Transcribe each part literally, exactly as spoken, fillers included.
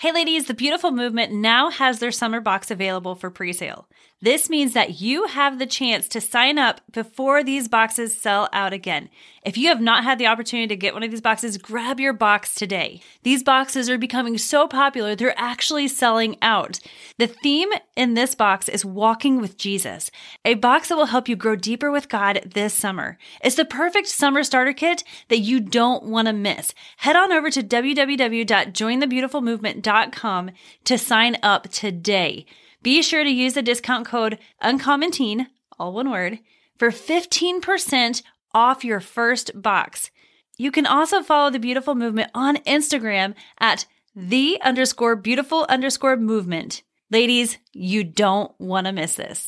Hey ladies, the Beautiful Movement now has their summer box available for pre-sale. This means that you have the chance to sign up before these boxes sell out again. If you have not had the opportunity to get one of these boxes, grab your box today. These boxes are becoming so popular, they're actually selling out. The theme in this box is Walking with Jesus, a box that will help you grow deeper with God this summer. It's the perfect summer starter kit that you don't want to miss. Head on over to w w w dot join the beautiful movement dot com to sign up today. Be sure to use the discount code UncommonTeen, all one word, for fifteen percent off your first box. You can also follow the Beautiful Movement on Instagram at the underscore beautiful underscore movement. Ladies, you don't want to miss this.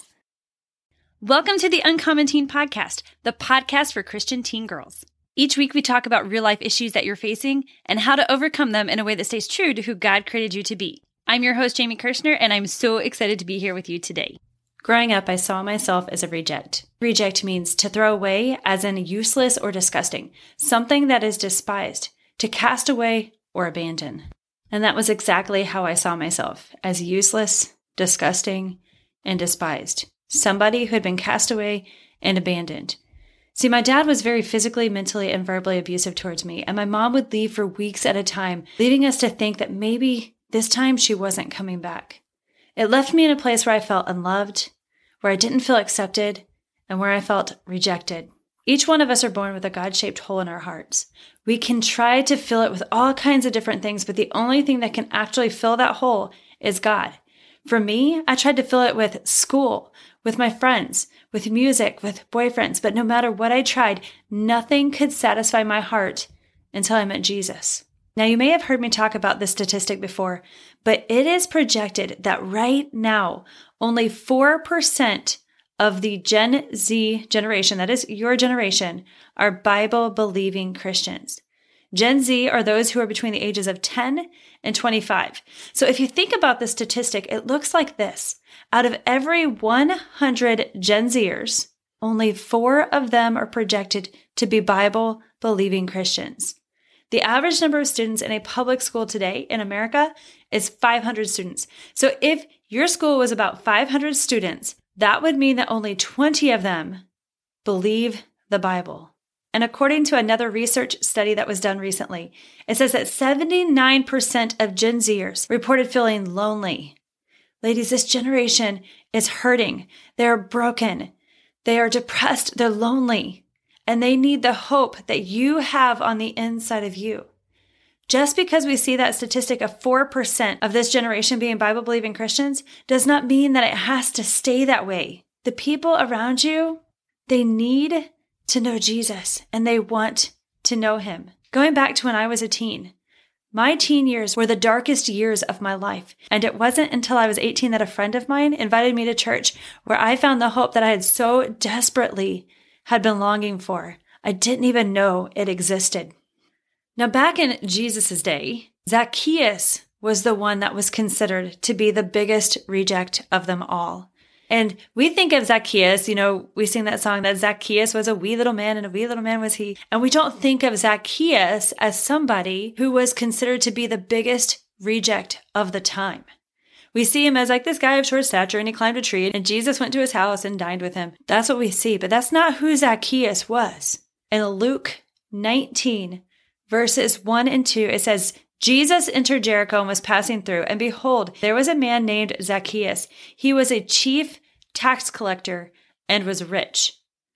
Welcome to the Uncommon Teen Podcast, the podcast for Christian teen girls. Each week we talk about real life issues that you're facing and how to overcome them in a way that stays true to who God created you to be. I'm your host, Jamie Kirshner, and I'm so excited to be here with you today. Growing up, I saw myself as a reject. Reject means to throw away, as in useless or disgusting, something that is despised, to cast away or abandon. And that was exactly how I saw myself, as useless, disgusting, and despised. Somebody who had been cast away and abandoned. See, my dad was very physically, mentally, and verbally abusive towards me, and my mom would leave for weeks at a time, leaving us to think that maybe this time she wasn't coming back. It left me in a place where I felt unloved, where I didn't feel accepted, and where I felt rejected. Each one of us are born with a God-shaped hole in our hearts. We can try to fill it with all kinds of different things, but the only thing that can actually fill that hole is God. For me, I tried to fill it with school, with my friends, with music, with boyfriends, but no matter what I tried, nothing could satisfy my heart until I met Jesus. Now, you may have heard me talk about this statistic before, but it is projected that right now, only four percent of the Gen Z generation, that is your generation, are Bible-believing Christians. Gen Z are those who are between the ages of ten and twenty-five. So if you think about the statistic, it looks like this. Out of every one hundred Gen Zers, only four of them are projected to be Bible-believing Christians. The average number of students in a public school today in America is five hundred students. So if your school was about five hundred students, that would mean that only twenty of them believe the Bible. And according to another research study that was done recently, it says that seventy-nine percent of Gen Zers reported feeling lonely. Ladies, this generation is hurting. They're broken. They are depressed. They're lonely. And they need the hope that you have on the inside of you. Just because we see that statistic of four percent of this generation being Bible-believing Christians does not mean that it has to stay that way. The people around you, they need to know Jesus and they want to know him. Going back to when I was a teen, my teen years were the darkest years of my life. And it wasn't until I was eighteen that a friend of mine invited me to church where I found the hope that I had so desperately had been longing for. I didn't even know it existed. Now, back in Jesus' day, Zacchaeus was the one that was considered to be the biggest reject of them all. And we think of Zacchaeus, you know, we sing that song that Zacchaeus was a wee little man and a wee little man was he. And we don't think of Zacchaeus as somebody who was considered to be the biggest reject of the time. We see him as like this guy of short stature and he climbed a tree and Jesus went to his house and dined with him. That's what we see, but that's not who Zacchaeus was. In Luke nineteen, verses one and two, it says, Jesus entered Jericho and was passing through, and behold, there was a man named Zacchaeus. He was a chief tax collector and was rich.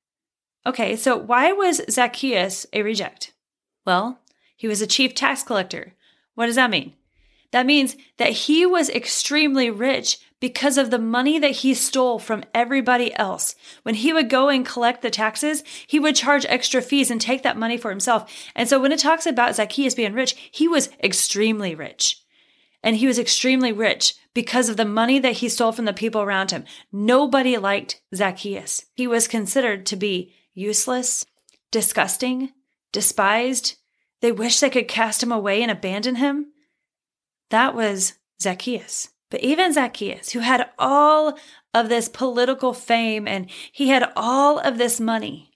Okay, so why was Zacchaeus a reject? Well, he was a chief tax collector. What does that mean? That means that he was extremely rich because of the money that he stole from everybody else. When he would go and collect the taxes, he would charge extra fees and take that money for himself. And so when it talks about Zacchaeus being rich, he was extremely rich. And he was extremely rich because of the money that he stole from the people around him. Nobody liked Zacchaeus. He was considered to be useless, disgusting, despised. They wished they could cast him away and abandon him. That was Zacchaeus. But even Zacchaeus, who had all of this political fame and he had all of this money,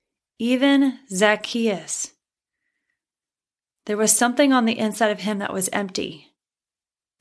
even Zacchaeus, there was something on the inside of him that was empty.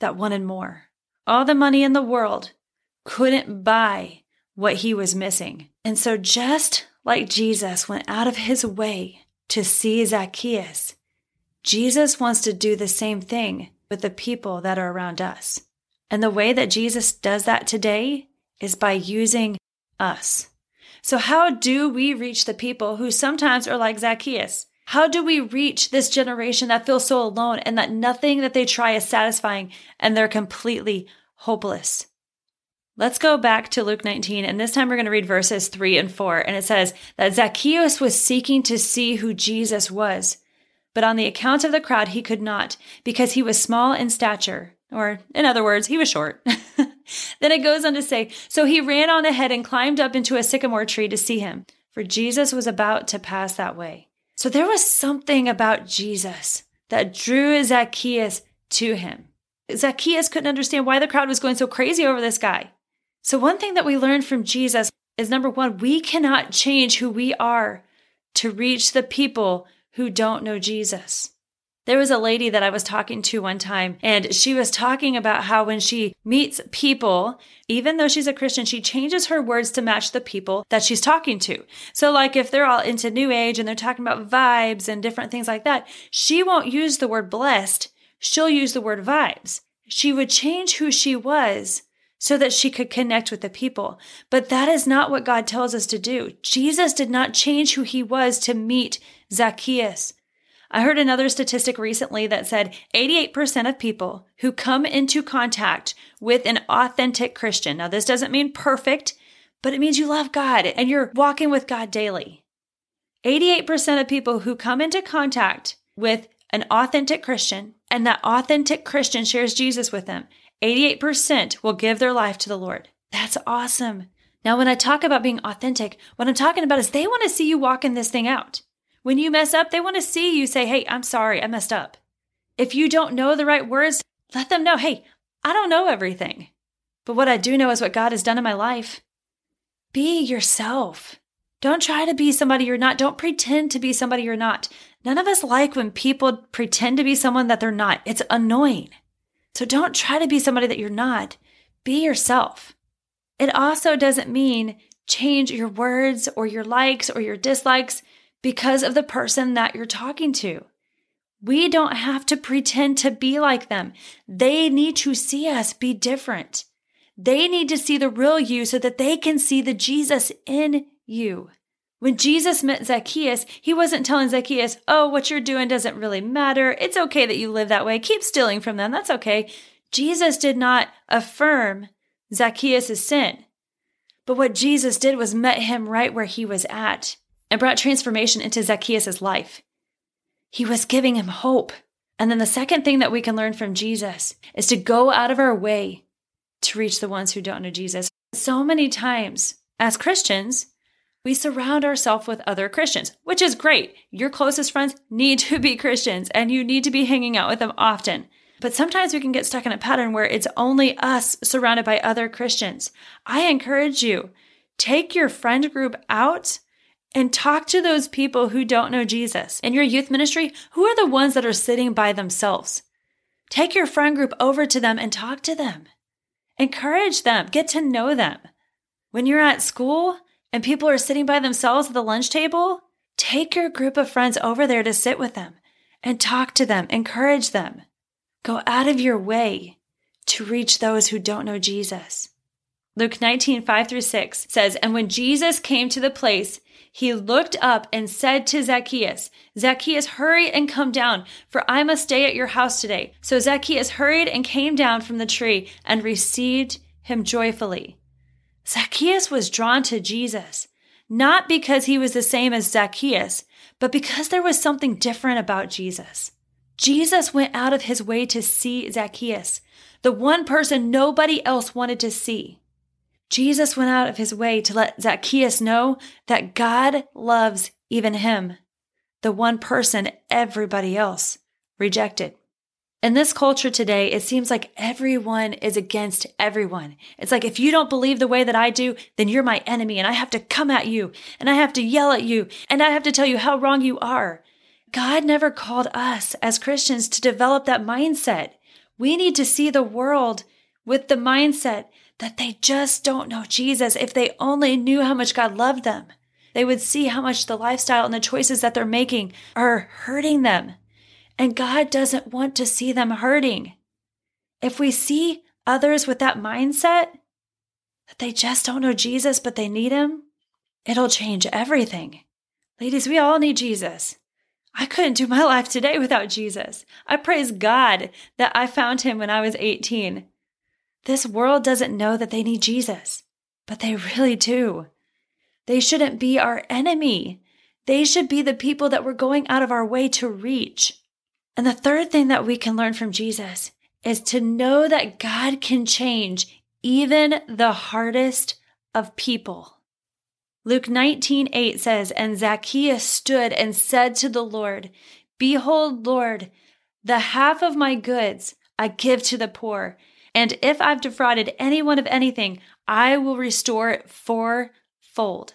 that wanted more. All the money in the world couldn't buy what he was missing. And so just like Jesus went out of his way to see Zacchaeus, Jesus wants to do the same thing with the people that are around us. And the way that Jesus does that today is by using us. So how do we reach the people who sometimes are like Zacchaeus? How do we reach this generation that feels so alone and that nothing that they try is satisfying and they're completely hopeless? Let's go back to Luke nineteen, and this time we're going to read verses three and four. And it says that Zacchaeus was seeking to see who Jesus was, but on the account of the crowd, he could not, because he was small in stature. Or, in other words, he was short. Then it goes on to say, so he ran on ahead and climbed up into a sycamore tree to see him, for Jesus was about to pass that way. So there was something about Jesus that drew Zacchaeus to him. Zacchaeus couldn't understand why the crowd was going so crazy over this guy. So one thing that we learned from Jesus is, number one, we cannot change who we are to reach the people who don't know Jesus. There was a lady that I was talking to one time, and she was talking about how when she meets people, even though she's a Christian, she changes her words to match the people that she's talking to. So like if they're all into New Age and they're talking about vibes and different things like that, she won't use the word blessed. She'll use the word vibes. She would change who she was so that she could connect with the people. But that is not what God tells us to do. Jesus did not change who he was to meet Zacchaeus. I heard another statistic recently that said eighty-eight percent of people who come into contact with an authentic Christian. Now, this doesn't mean perfect, but it means you love God and you're walking with God daily. eighty-eight percent of people who come into contact with an authentic Christian and that authentic Christian shares Jesus with them, eighty-eight percent will give their life to the Lord. That's awesome. Now, when I talk about being authentic, what I'm talking about is they want to see you walking this thing out. When you mess up, they want to see you say, hey, I'm sorry, I messed up. If you don't know the right words, let them know, hey, I don't know everything, but what I do know is what God has done in my life. Be yourself. Don't try to be somebody you're not. Don't pretend to be somebody you're not. None of us like when people pretend to be someone that they're not. It's annoying. So don't try to be somebody that you're not. Be yourself. It also doesn't mean change your words or your likes or your dislikes because of the person that you're talking to. We don't have to pretend to be like them. They need to see us be different. They need to see the real you so that they can see the Jesus in you. When Jesus met Zacchaeus, he wasn't telling Zacchaeus, oh, what you're doing doesn't really matter. It's okay that you live that way. Keep stealing from them. That's okay. Jesus did not affirm Zacchaeus' sin. But what Jesus did was met him right where he was at and brought transformation into Zacchaeus' life. He was giving him hope. And then the second thing that we can learn from Jesus is to go out of our way to reach the ones who don't know Jesus. So many times as Christians, we surround ourselves with other Christians, which is great. Your closest friends need to be Christians and you need to be hanging out with them often. But sometimes we can get stuck in a pattern where it's only us surrounded by other Christians. I encourage you, take your friend group out and talk to those people who don't know Jesus. In your youth ministry, who are the ones that are sitting by themselves? Take your friend group over to them and talk to them. Encourage them. Get to know them. When you're at school and people are sitting by themselves at the lunch table, take your group of friends over there to sit with them and talk to them. Encourage them. Go out of your way to reach those who don't know Jesus. Luke nineteen, five through six says, and when Jesus came to the place, he looked up and said to Zacchaeus, Zacchaeus, hurry and come down, for I must stay at your house today. So Zacchaeus hurried and came down from the tree and received him joyfully. Zacchaeus was drawn to Jesus, not because he was the same as Zacchaeus, but because there was something different about Jesus. Jesus went out of his way to see Zacchaeus, the one person nobody else wanted to see. Jesus went out of his way to let Zacchaeus know that God loves even him, the one person everybody else rejected. In this culture today, it seems like everyone is against everyone. It's like, if you don't believe the way that I do, then you're my enemy and I have to come at you and I have to yell at you and I have to tell you how wrong you are. God never called us as Christians to develop that mindset. We need to see the world with the mindset that they just don't know Jesus. If they only knew how much God loved them, they would see how much the lifestyle and the choices that they're making are hurting them. And God doesn't want to see them hurting. If we see others with that mindset, that they just don't know Jesus, but they need him, it'll change everything. Ladies, we all need Jesus. I couldn't do my life today without Jesus. I praise God that I found him when I was eighteen. This world doesn't know that they need Jesus, but they really do. They shouldn't be our enemy. They should be the people that we're going out of our way to reach. And the third thing that we can learn from Jesus is to know that God can change even the hardest of people. Luke nineteen eight says, "And Zacchaeus stood and said to the Lord, 'Behold, Lord, the half of my goods I give to the poor, and if I've defrauded anyone of anything, I will restore it fourfold.'"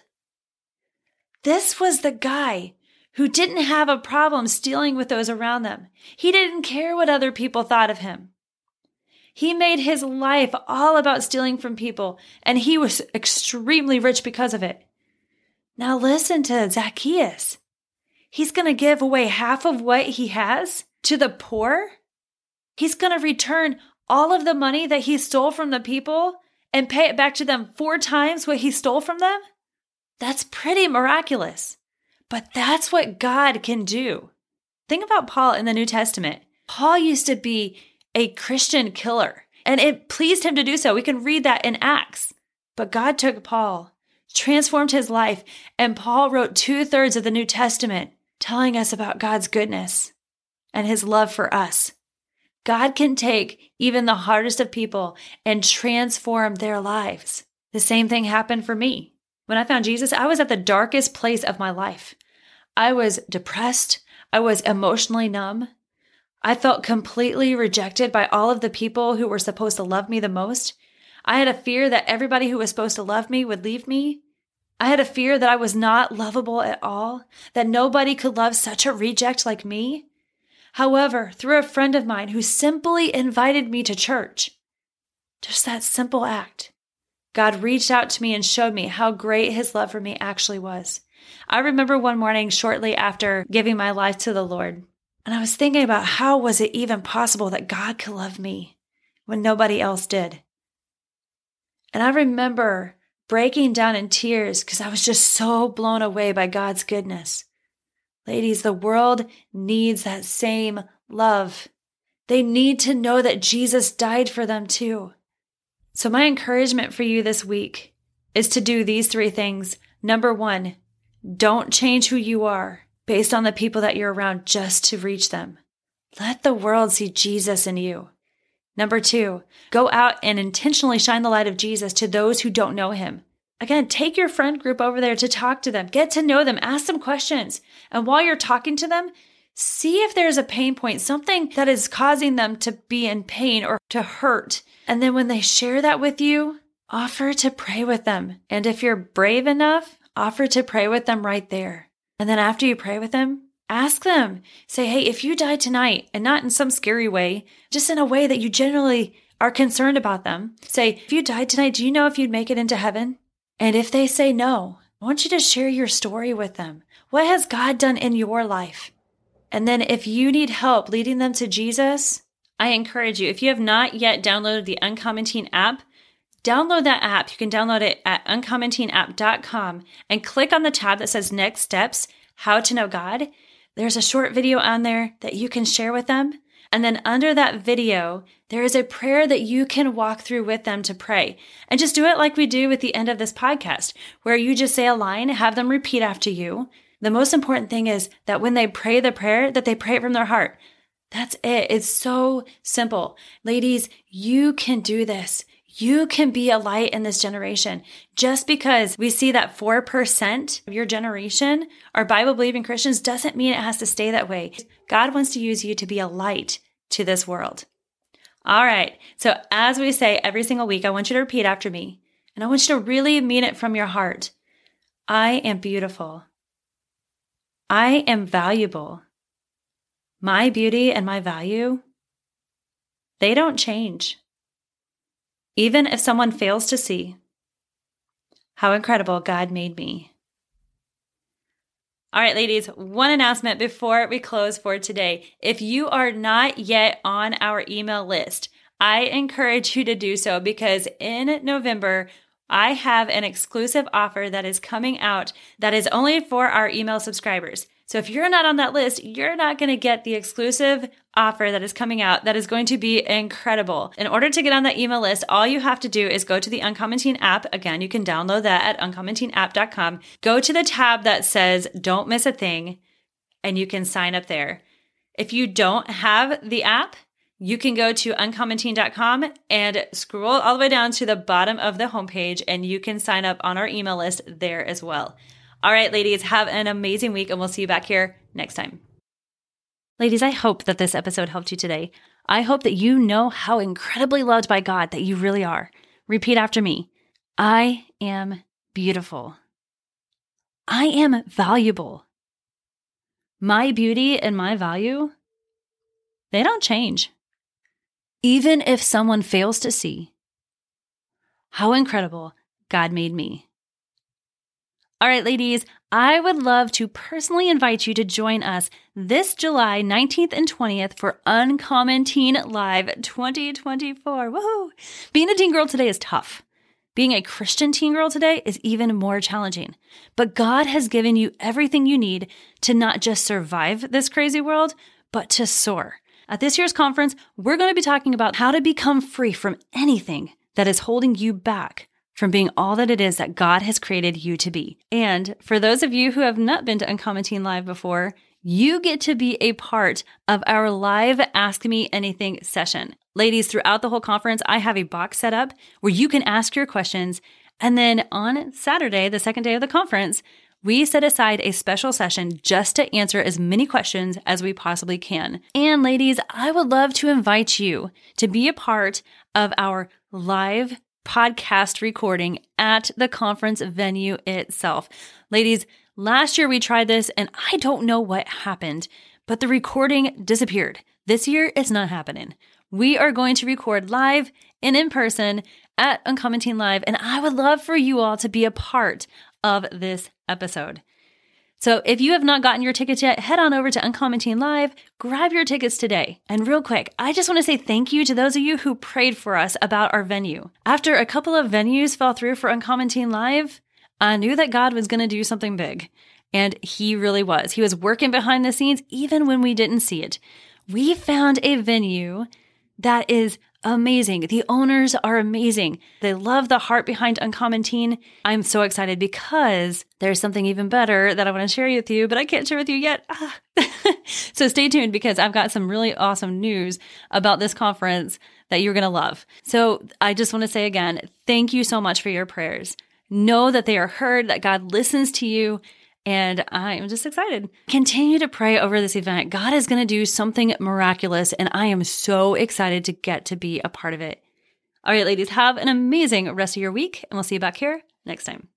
This was the guy who didn't have a problem stealing with those around them. He didn't care what other people thought of him. He made his life all about stealing from people, and he was extremely rich because of it. Now listen to Zacchaeus. He's going to give away half of what he has to the poor. He's going to return all of the money that he stole from the people and pay it back to them four times what he stole from them. That's pretty miraculous. But that's what God can do. Think about Paul in the New Testament. Paul used to be a Christian killer, and it pleased him to do so. We can read that in Acts. But God took Paul, transformed his life, and Paul wrote two-thirds of the New Testament telling us about God's goodness and his love for us. God can take even the hardest of people and transform their lives. The same thing happened for me. When I found Jesus, I was at the darkest place of my life. I was depressed. I was emotionally numb. I felt completely rejected by all of the people who were supposed to love me the most. I had a fear that everybody who was supposed to love me would leave me. I had a fear that I was not lovable at all, that nobody could love such a reject like me. However, through a friend of mine who simply invited me to church, just that simple act, God reached out to me and showed me how great his love for me actually was. I remember one morning shortly after giving my life to the Lord, and I was thinking about how was it even possible that God could love me when nobody else did. And I remember breaking down in tears because I was just so blown away by God's goodness. Ladies, the world needs that same love. They need to know that Jesus died for them too. So my encouragement for you this week is to do these three things. Number one, don't change who you are based on the people that you're around just to reach them. Let the world see Jesus in you. Number two, go out and intentionally shine the light of Jesus to those who don't know him. Again, take your friend group over there to talk to them, get to know them, ask them questions. And while you're talking to them, see if there's a pain point, something that is causing them to be in pain or to hurt. And then when they share that with you, offer to pray with them. And if you're brave enough, offer to pray with them right there. And then after you pray with them, ask them, say, hey, if you died tonight, and not in some scary way, just in a way that you generally are concerned about them, say, if you died tonight, do you know if you'd make it into heaven? And if they say no, I want you to share your story with them. What has God done in your life? And then if you need help leading them to Jesus, I encourage you, if you have not yet downloaded the Uncommon Teen app, download that app. You can download it at uncommon teen app dot com and click on the tab that says Next Steps, How to Know God. There's a short video on there that you can share with them. And then under that video, there is a prayer that you can walk through with them to pray. And just do it like we do at the end of this podcast, where you just say a line, have them repeat after you. The most important thing is that when they pray the prayer, that they pray it from their heart. That's it. It's so simple. Ladies, you can do this. You can be a light in this generation. Just because we see that four percent of your generation are Bible-believing Christians doesn't mean it has to stay that way. God wants to use you to be a light to this world. All right. So as we say every single week, I want you to repeat after me. And I want you to really mean it from your heart. I am beautiful. I am valuable. My beauty and my value They don't change. Even if someone fails to see how incredible God made me. All right, ladies, one announcement before we close for today. If you are not yet on our email list, I encourage you to do so because in November, I have an exclusive offer that is coming out that is only for our email subscribers. So if you're not on that list, you're not going to get the exclusive offer that is coming out that is going to be incredible. In order to get on that email list, all you have to do is go to the Uncommon Teen app. Again, you can download that at uncommon teen app dot com. Go to the tab that says Don't Miss a Thing, and you can sign up there. If you don't have the app, you can go to uncommon teen dot com and scroll all the way down to the bottom of the homepage, and you can sign up on our email list there as well. All right, ladies, have an amazing week, and we'll see you back here next time. Ladies, I hope that this episode helped you today. I hope that you know how incredibly loved by God that you really are. Repeat after me. I am beautiful. I am valuable. My beauty and my value, they don't change. Even if someone fails to see how incredible God made me. All right, ladies, I would love to personally invite you to join us this July nineteenth and twentieth for Uncommon Teen Live twenty twenty-four. Woohoo! Being a teen girl today is tough. Being a Christian teen girl today is even more challenging. But God has given you everything you need to not just survive this crazy world, but to soar. At this year's conference, we're going to be talking about how to become free from anything that is holding you back from being all that it is that God has created you to be. And for those of you who have not been to Uncommon Teen Live before, you get to be a part of our live Ask Me Anything session. Ladies, throughout the whole conference, I have a box set up where you can ask your questions. And then on Saturday, the second day of the conference, we set aside a special session just to answer as many questions as we possibly can. And ladies, I would love to invite you to be a part of our live podcast recording at the conference venue itself. Ladies, last year we tried this and I don't know what happened, but the recording disappeared. This year, it's not happening. We are going to record live and in person at Uncommon Teen Live, and I would love for you all to be a part of this episode. So if you have not gotten your tickets yet, head on over to Uncommon Teen Live, grab your tickets today. And real quick, I just want to say thank you to those of you who prayed for us about our venue. After a couple of venues fell through for Uncommon Teen Live, I knew that God was going to do something big. And he really was. He was working behind the scenes even when we didn't see it. We found a venue that is amazing. The owners are amazing. They love the heart behind Uncommon Teen. I'm so excited because there's something even better that I want to share with you, but I can't share with you yet. Ah. So stay tuned because I've got some really awesome news about this conference that you're going to love. So I just want to say again, thank you so much for your prayers. Know that they are heard, that God listens to you. And I am just excited. Continue to pray over this event. God is going to do something miraculous, and I am so excited to get to be a part of it. All right, ladies, have an amazing rest of your week, and we'll see you back here next time.